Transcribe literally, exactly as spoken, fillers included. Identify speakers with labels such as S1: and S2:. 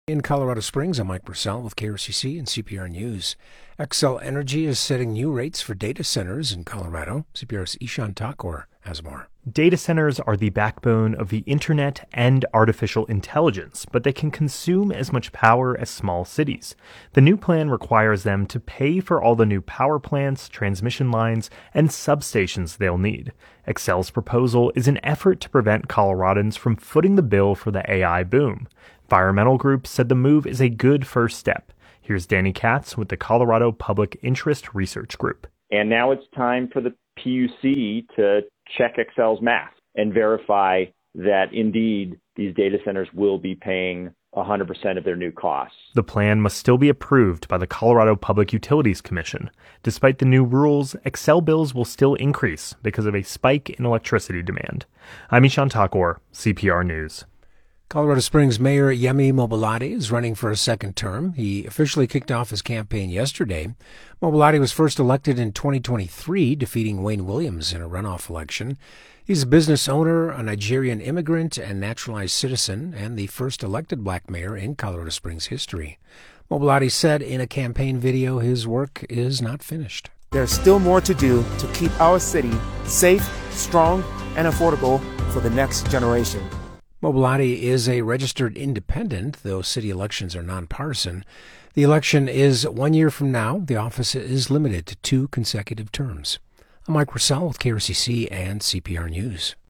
S1: In Colorado Springs, I'm Mike Purcell with K R C C and C P R News. Xcel Energy is setting new rates for data centers in Colorado. C P R's Ishan Thakur has more.
S2: Data centers are the backbone of the internet and artificial intelligence, but they can consume as much power as small cities. The new plan requires them to pay for all the new power plants, transmission lines, and substations they'll need. Xcel's proposal is an effort to prevent Coloradans from footing the bill for the A I boom. Environmental groups said the move is a good first step. Here's Danny Katz with the Colorado Public Interest Research Group.
S3: And now it's time for the P U C to check Xcel's math and verify that indeed these data centers will be paying one hundred percent of their new costs.
S2: The plan must still be approved by the Colorado Public Utilities Commission. Despite the new rules, Xcel bills will still increase because of a spike in electricity demand. I'm Ishan Thakur, C P R News.
S1: Colorado Springs Mayor Yemi Mobolade is running for a second term. He officially kicked off his campaign yesterday. Mobolade was first elected in twenty twenty-three, defeating Wayne Williams in a runoff election. He's a business owner, a Nigerian immigrant, and naturalized citizen, and the first elected black mayor in Colorado Springs history. Mobolade said in a campaign video his work is not finished.
S4: There's still more to do to keep our city safe, strong, and affordable for the next generation.
S1: Mobolade is a registered independent, though city elections are nonpartisan. The election is one year from now. The office is limited to two consecutive terms. I'm Mike Purcell with K R C C and C P R News.